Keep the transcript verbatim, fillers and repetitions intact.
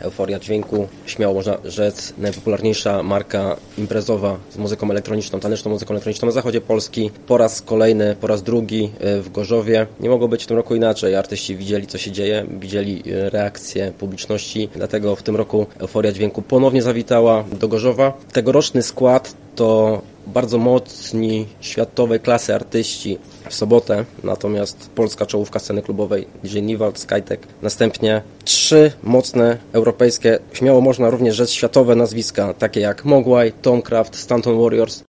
Euforia Dźwięku, śmiało można rzec, najpopularniejsza marka imprezowa z muzyką elektroniczną, taneczną muzyką elektroniczną na zachodzie Polski. Po raz kolejny, po raz drugi w Gorzowie. Nie mogło być w tym roku inaczej. Artyści widzieli, co się dzieje, widzieli reakcję publiczności, dlatego w tym roku Euforia Dźwięku ponownie zawitała do Gorzowa. Tegoroczny skład to bardzo mocni, światowej klasy artyści w sobotę, natomiast polska czołówka sceny klubowej D J Niwald, Skytek. Następnie trzy mocne europejskie, śmiało można również rzec światowe nazwiska, takie jak Mogwai, Tomcraft, Stanton Warriors.